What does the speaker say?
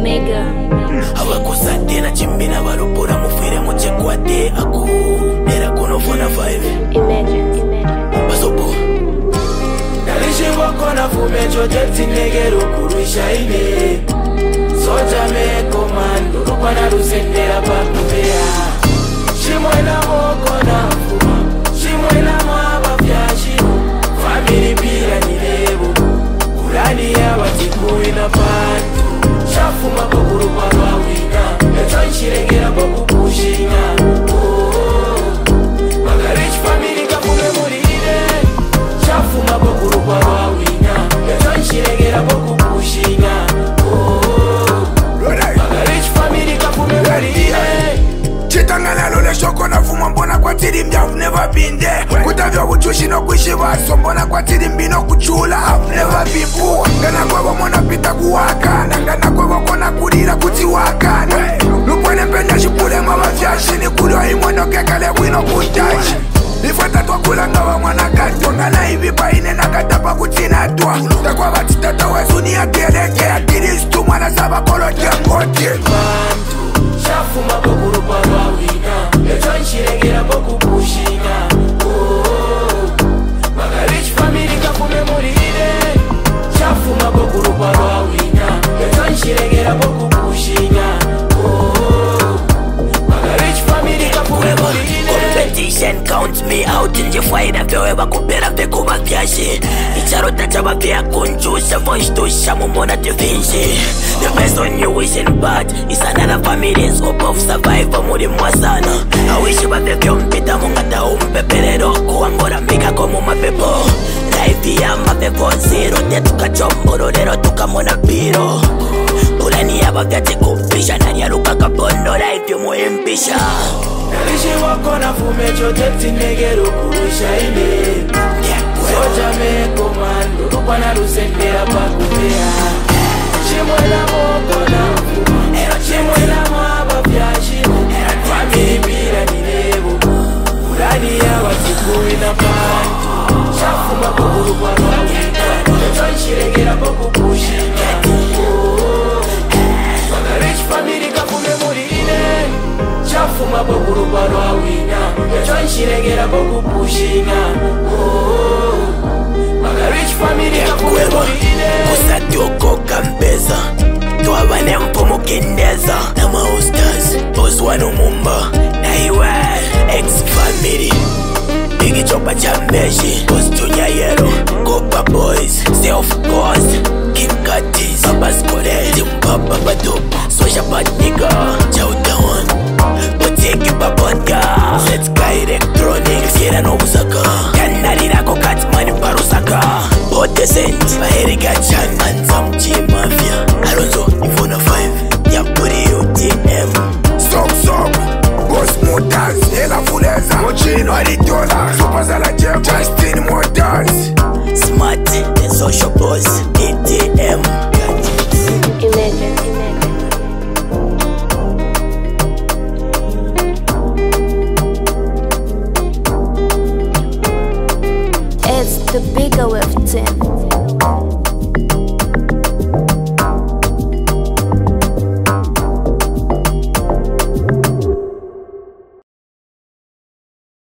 abakusate na chimbina balupura mufire muchekwate aku era kunofona 5 basopo nalishiboko na fume chote tinegero kurusha ine soja me komando rupana rusendera pakupea shimwena moko na fuma shimwena mwaba vyashi family pira nilebo kulani ya watikui na pantu shafuma kokuru kwa wawina eto nshirengera kokupushinga magarich family kafume muride shafuma kokuru kwa wawina eto nshirengera kokupushinga magarich family kafume muride chitangana lole shoko na fuma mbona kwa tiri I've never been there kutavyo kuchushi no kuishivaso mbona kwa tiri mbino kuchula I've never been poor ngana kwa mona pita kuwakana ngana kwa kona kulira kutiwakana lupwene penya shipule mama vyashini kulwa imono kekale wino kutashi nifata twa kulanga wa mwana kato ngana hivi paine na katapa kutina twa takwa batitata wezuni ya keleke ya kiristu mwana saba kolo jengote shafuma kokuru kwa wawina eto nshirengera kokupushinga magarich family kafume muride shafuma kokuru kwa wawina eto nshirengera kokupushinga magarich family kafume muride competition counts me out in the fight after ever kupera pekuba vyashi icharota chabapia kunjusha voishtusha mumona tevinshi the best on you wishing bad is another family's hope of survival muri mwasana awishi bapevyo mpita mungata umpeperero kuangora mika komu mapepo life ya mapepo zero tetukachomboro lero tukamona piro kulani ya bavyati kupisha nanyaruka kapondo life yumuimpisha nalishi wako na fume chote tinegero kurusha ine soja me komando rupana rusendera pakupea shimwela moko na fuma shimwela mwaba vyashi family pira nilebo kulani ya watikui na pantu shafuma kokuru kwa wawina eto nshirengera kokupushinga magarich family kafume muride shafuma kokuru kwa wawina eto nshirengera kokupushinga magarich family kafume muride kusatoko kampeza twabane mpumu kindeza na maustas oswano mumba na iwe ex-family bigi chopa chambeshi kostunya yero Copa Boys self-cost Kim Katis Babas Kore Timpapa Badopo Soja Bad Nigga Chowdown Boteki Babonga Setska Electronics Yera no Usaka Kanarira Kokat Mani Parusaka Botesent Baheri Gachan Ansam G Mafia Alonso Ivona 5 Yapuri UTM Sok Boss Motors Ela Fuleza Mochino Aditola Supazala Jem Justin Motors Smart The Social Boss ATM It's the bigger with 10.